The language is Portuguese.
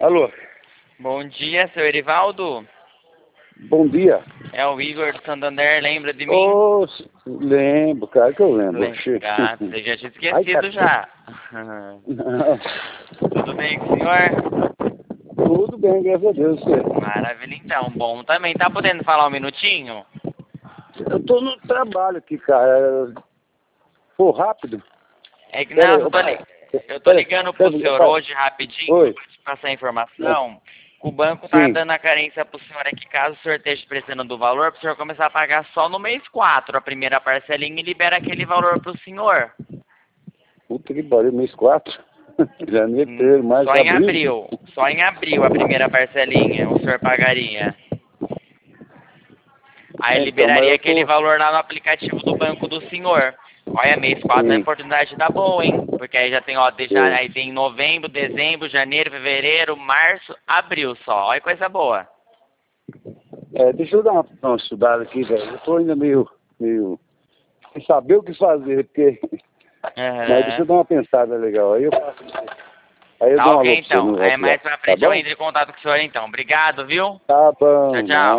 Alô? Bom dia, seu Erivaldo. Bom dia. É o Igor do Santander, lembra de mim? Ô, lembro, claro que eu lembro. Gato, você já tinha Ai, esquecido já. Não, Tudo bem com o senhor? tudo bem, graças a Deus. Maravilha, então. Bom também. Tá podendo falar um minutinho? Eu tô no trabalho aqui, cara. Pô, rápido. É que Pera não, aí, eu tô ligando pro senhor hoje rapidinho Oi. pra te passar a informação. O banco tá Sim. dando a carência pro senhor aqui, caso o senhor esteja precisando do valor, pro senhor começar a pagar só no mês 4, a primeira parcelinha, e libera aquele valor pro senhor. Puta que pariu, mês 4. Janeiro, fevereiro, março, Só em abril. abril. Só em abril a primeira parcelinha o senhor pagaria. Aí Então, mas liberaria eu aquele tô... valor lá no aplicativo do banco do senhor. Olha, mês 4 é uma Sim. oportunidade da boa, hein? Porque aí já tem, ó, Sim. aí tem novembro, dezembro, janeiro, fevereiro, março, abril só. Olha coisa boa. Deixa eu dar uma estudada aqui, velho. Eu tô ainda meio... sem saber o que fazer, porque... Mas deixa eu Aham. dar uma pensada legal. Aí eu faço... Aí eu Tá dou uma ok, alô pra você então. no Aí WhatsApp, mais pra tá frente eu bom? entro em contato com o senhor, então. Obrigado, viu? Tá Tchau, bom, tchau.